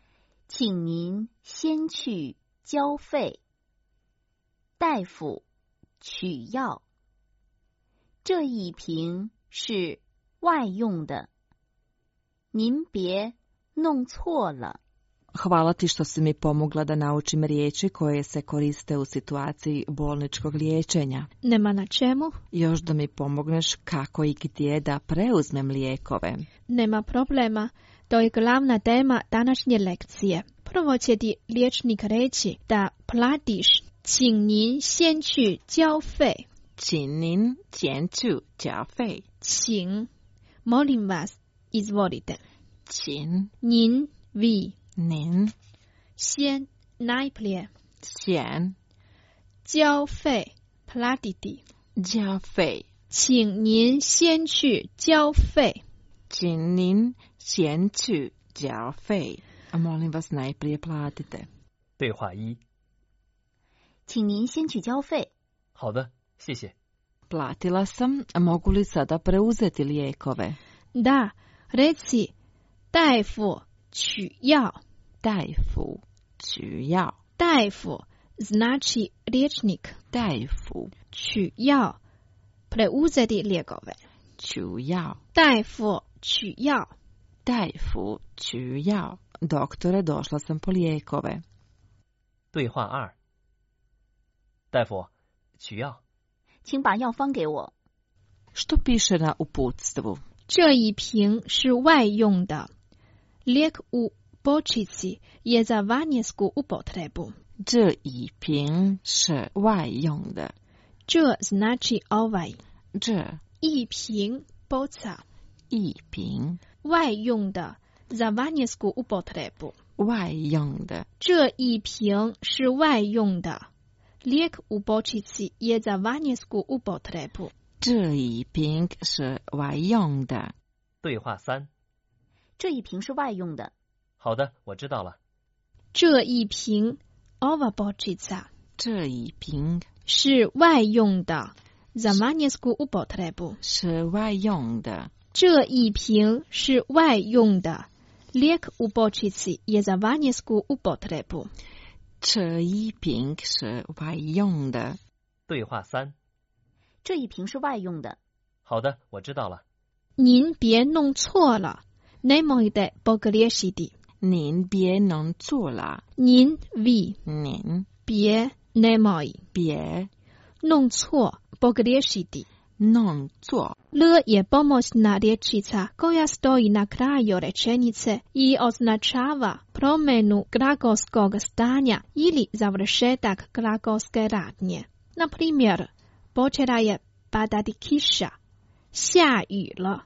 请您先去交费。大夫，取药。这一瓶是外用的，您别弄错了。 Hvala ti što si mi pomogla da naučim riječi koje se koriste u situaciji bolničkog liječenja. Nema na čemu. Još da mi pomogneš kako i gdje da preuzmem lijekove. Nema problema. To je glavna tema današnje lekcije. Prvo će ti liječnik reći da platiš. 请您先去交费。 请您先去交费。 请 molim vas, izvolite. 请您 vi 您先 najprije 先交费 platiti 交费。 请您先去交费。 请您先去交费。Molim vas, najprije platite. 对话一。 请您先去交费。 好的，谢谢。 Platila sam, mogu li sada preuzeti lijekove? Da, reci 大夫取药。 大夫取药。 大夫 znači liječnik. 大夫取药 preuzeti lijekove. 取药。 大夫取药。 大夫取药。Doktore, došla sam po lijekove. 对话二。大夫，取药。 请把药方给我。 Što piše na uputstvu? 这一瓶是外用的。Lijek u bočici je za vanjsku upotrebu. 这一瓶是外用的。 这 znači ovaj. 这一瓶 boca. 一瓶外用的 za vanjsku upotrebu. 外用的。 这一瓶是外用的。Lijek u bočici je za vanjsku upotrebu. 这一瓶是外用的。 对话三。 这一瓶是外用的。 好的，我知道了。 这一瓶 ova bočica 这一瓶是外用的。za vanjsku upotrebu 是外用的。 这一瓶是外用的。Lijek u bočici je za vanjsku upotrebu. 这一瓶是外用的。 对话三。 这一瓶是外用的。 好的，我知道了。 您别弄错了。Nemojte pogriješiti. 您别弄错了。 您 vi 您别 nemoj 别弄错 pogriješiti. 弄错 L je pomoćna rječica koja stoji na kraju rečenice i označava promjenu glagolskog stanja ili završetak glagolske radnje. Na primjer, počela je padati kiša, 下雨了.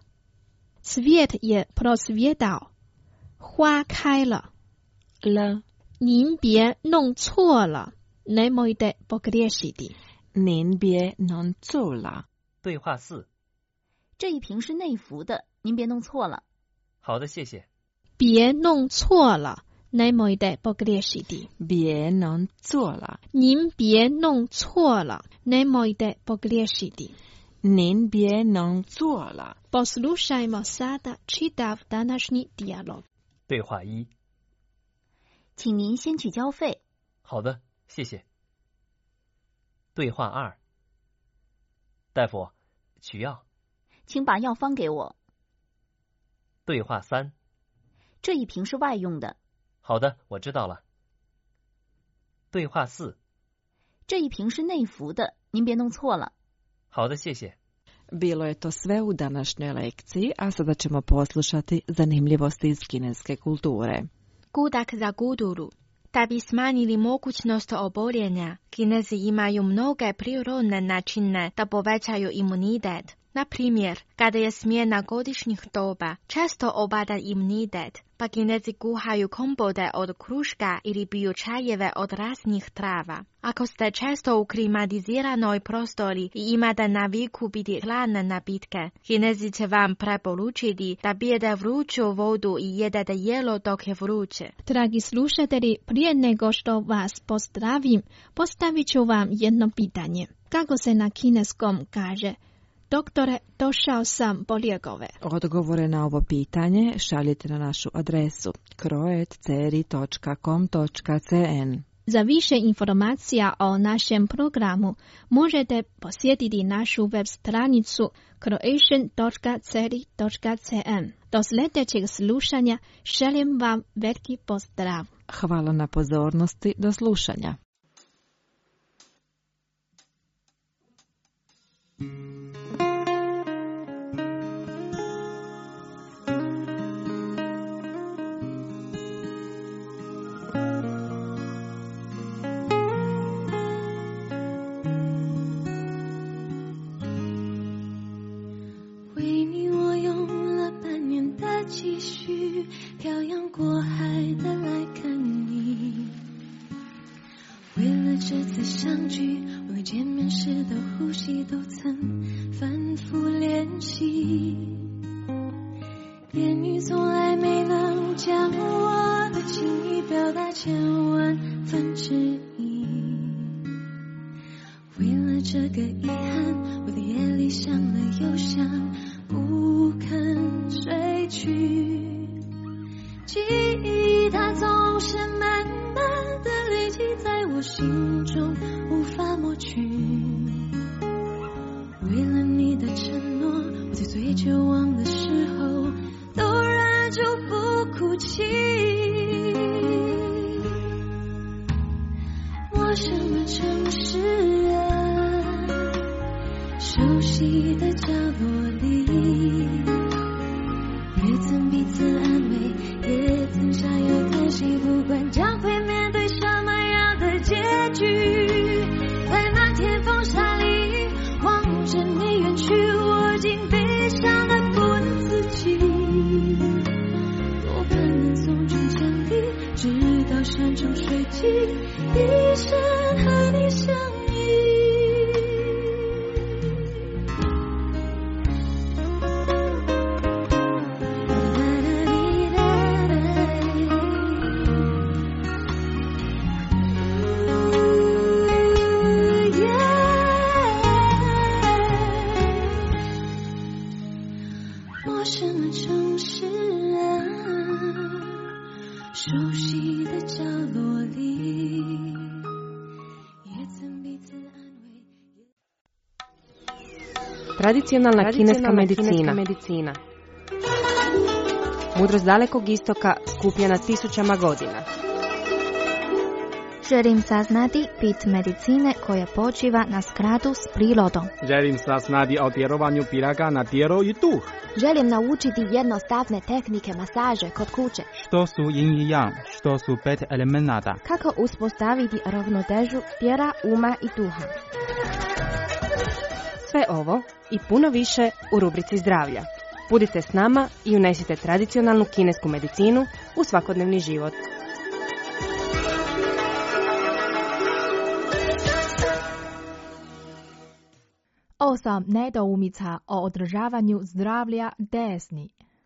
Svijet je prosvjetao, 花开了. L 您别弄错了 nemojte pogriješiti. 您别弄错了。 对话四。 这一瓶是内服的，您别弄错了。 好的，谢谢。 别弄错了 nemojte pogriješiti. 别弄错了。 您别弄错了 nemojte pogriješiti. 您别弄错了。 Poslušajmo sada čitav današnji dijalog. 对话一。 请您先去交费。 好的，谢谢。对话二。大夫，取药。 请把药方给我。 对话三。 这一瓶是外用的。 好的，我知道了。对话四。 这一瓶是内服的，您别弄错了。 好的，谢谢。 Bilo je to sve u današnjoj lekciji, a sada ćemo poslušati zanimljivosti iz kineske kulture. Kudak za guduru. Da bi smanjili mogućnost oboljenja, Kinezi imaju mnoge prirodne načine da povećaju imunitet. Na primjer, kada je smjena godišnjih doba, često opada imunitet, pa Kinezi kuhaju kompote od kruška ili piju čajeve od raznih trava. Ako ste često u klimatiziranoj prostori i imate naviku biti hladne napitke, Kinezi će vam preporučiti da pijete vruću vodu i jedete jelo dok je vruće. Dragi slušatelji, prije nego što vas pozdravim, postavit ću vam jedno pitanje. Kako se na kineskom kaže Doktore, došao sam po lijekove. Odgovore na ovo pitanje šaljite na našu adresu kroet ceri točka com točka cn. Za više informacija o našem programu možete posjetiti našu web stranicu croatian točka ceri točka cn. Do sljedećeg slušanja želim vam veliki pozdrav. Hvala na pozornosti, do slušanja. Tradicionalna kineska medicina. medicina. Mudrost dalekog istoka skupljena tisućama godina. Želim saznati bit medicine koja počiva na skladu s prirodom. Želim saznati o djelovanju piraga na tijelo i duh. Želim naučiti jednostavne tehnike masaže kod kuće. Što su yin i yang, što su pet elemenata. Kako uspostaviti ravnotežu tijela, uma i duha. Sve ovo i puno više u rubrici zdravlja. Budite s nama i unesite tradicionalnu kinesku medicinu u svakodnevni život. Osam nedoumica o održavanju zdravlja desni.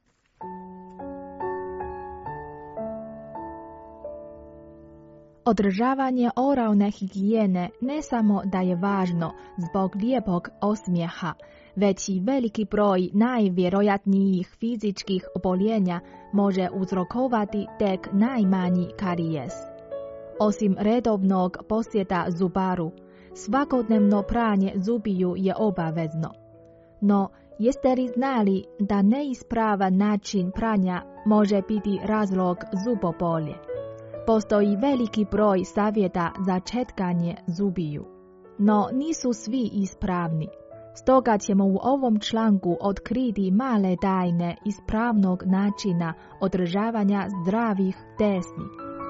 Održavanje oralne higijene ne samo da je važno zbog lijepog osmijeha, već i veliki broj najvjerojatnijih fizičkih oboljenja može uzrokovati tek najmanji karijes. Osim redovnog posjeta zubaru, svakodnevno pranje zubiju je obavezno. No, jeste li znali da neispravan način pranja može biti razlog zubobolje? Postoji veliki broj savjeta za četkanje zubiju, no nisu svi ispravni. Stoga ćemo u ovom članku otkriti male tajne ispravnog načina održavanja zdravih desni.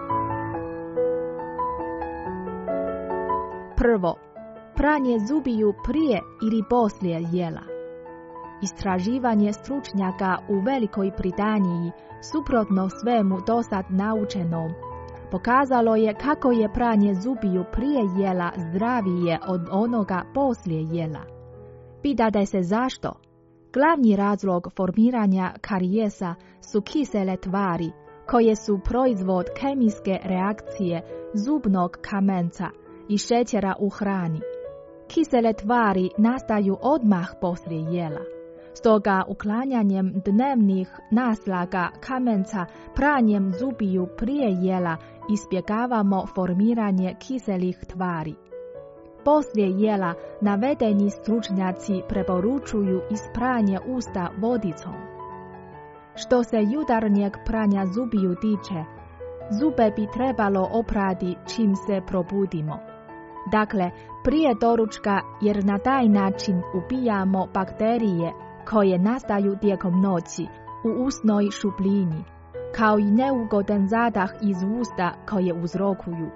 Prvo, pranje zubiju prije ili poslije jela. Istraživanje stručnjaka u Velikoj Britaniji, suprotno svemu dosad naučenom, pokazalo je kako je pranje zubiju prije jela zdravije od onoga poslije jela. Pitate se zašto? Glavni razlog formiranja karijesa su kisele tvari, koje su proizvod kemijske reakcije zubnog kamenca i šećera u hrani. Kisele tvari nastaju odmah poslije jela. Stoga uklanjanjem dnevnih naslaga kamenca, pranjem zubiju prije jela izbjegavamo formiranje kiselih tvari. Poslije jela navedeni stručnjaci preporučuju ispranje usta vodicom. Što se jutarnjeg pranja zubiju tiče, zube bi trebalo oprati čim se probudimo. Dakle, prije doručka, jer na taj način ubijamo bakterije koje nastaju tijekom noći u usnoj šupljini, kao i neugodan zadah iz usta koje uzrokuju.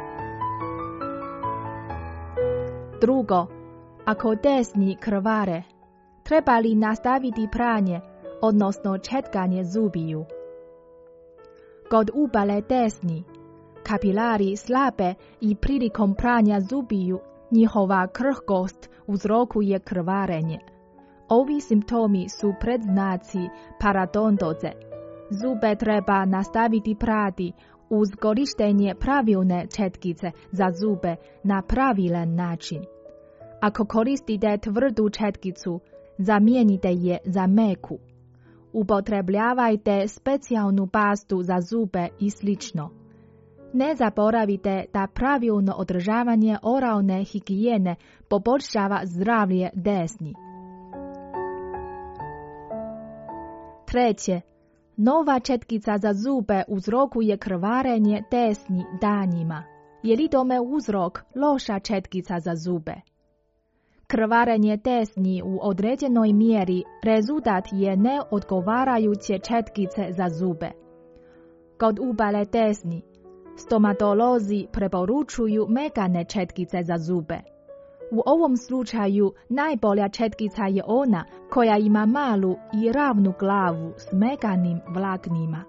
Drugo, ako desni krvare, treba li nastaviti pranje, odnosno četkanje zubiju? Kod ubale desni, kapilari slabe i prilikom pranja zubiju, njihova krhkost uzrokuje krvarenje. Ovi simptomi su predznaci parodontoze. Zube treba nastaviti prati uz korištenje pravilne četkice za zube na pravilan način. Ako koristite tvrdu četkicu, zamijenite je za meku. Upotrebljavajte specijalnu pastu za zube i slično. Ne zaboravite da pravilno održavanje oralne higijene poboljšava zdravlje desni. Treće, nova četkica za zube uzrokuje krvarenje desni danjima. Je li tome uzrok loša četkica za zube? Krvarenje desni u određenoj mjeri rezultat je neodgovarajuće četkice za zube. Kod ubale desni, stomatolozi preporučuju mekane četkice za zube. U ovom slučaju najbolja četkica je ona koja ima malu i ravnu glavu s mekanim vlaknima.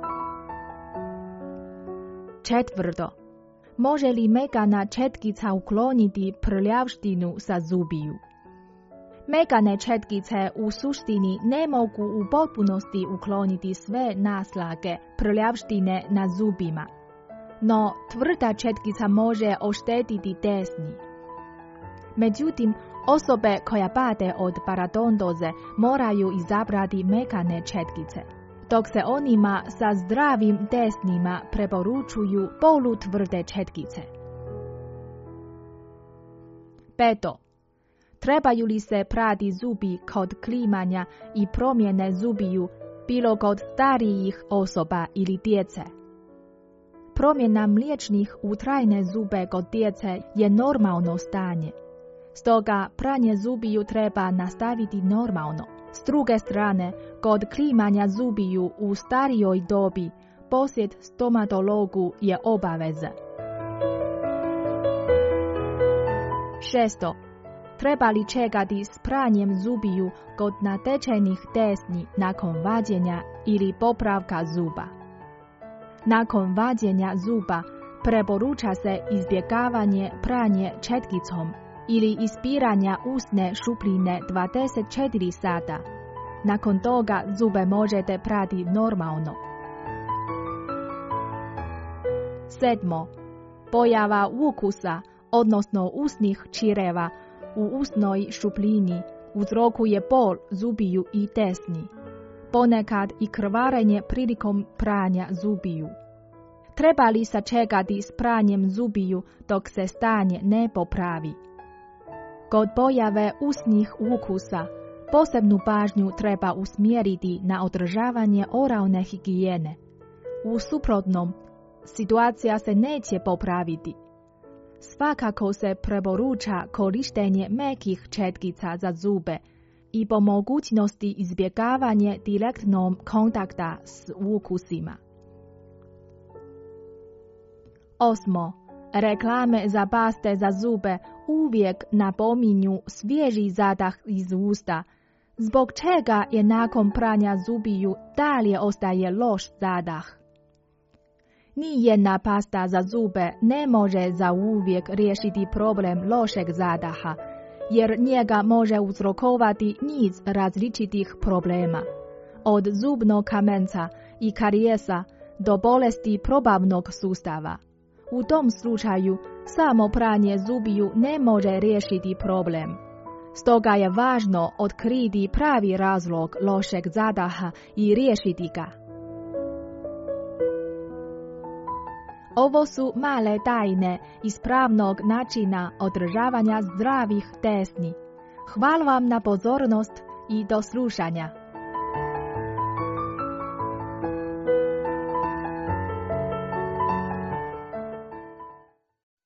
Četvrto, može li mekana četkica ukloniti prljavštinu sa zubiju? Mekane četkice u suštini ne mogu u potpunosti ukloniti sve naslage prljavštine na zubima, no tvrda četkica može oštetiti desni. Međutim, osobe koja pate od parodontoze moraju izabrati mekane četkice, dok se onima sa zdravim desnima preporučuju polutvrde četkice. Peto, trebaju li se prati zubi kod klimanja i promjene zubiju, bilo kod starijih osoba ili djece? Promjena mliječnih u trajne zube kod djece je normalno stanje. Stoga pranje zubiju treba nastaviti normalno. S druge strane, kod klimanja zubiju u starijoj dobi, posjet stomatologu je obaveza. Šesto, treba li čekati s pranjem zubiju kod natečenih desni nakon vađenja ili popravka zuba? Nakon vađenja zuba preporuča se izbjegavanje pranje četkicom ili ispiranja usne šupljine dvadeset četiri sata. Nakon toga zube možete prati normalno. Sedmo, pojava ukusa, odnosno usnih čireva u usnoj šupljini uzrokuje bol zubiju i desni. Ponekad i krvarenje prilikom pranja zubiju. Treba li sačekati s pranjem zubiju dok se stanje ne popravi? Kod pojave usnih ukusa, posebnu pažnju treba usmjeriti na održavanje oralne higijene. U suprotnom, situacija se neće popraviti. Svakako se preporuča korištenje mekih četkica za zube i po mogućnosti izbjegavanje direktnog kontakta s ukusima. Osmo, reklame za paste za zube uvijek napominju svježi zadah iz usta, zbog čega je nakon pranja zubiju dalje ostaje loš zadah. Nijedna pasta za zube ne može zauvijek riješiti problem lošeg zadaha, jer njega može uzrokovati niz različitih problema, od zubnog kamenca i karijesa do bolesti probavnog sustava. U tom slučaju samo pranje zubiju ne može riješiti problem. Stoga je važno otkriti pravi razlog lošeg zadaha i riješiti ga. Ovo su male tajne ispravnog načina održavanja zdravih tesni. Hvala vam na pozornost i do slušanja.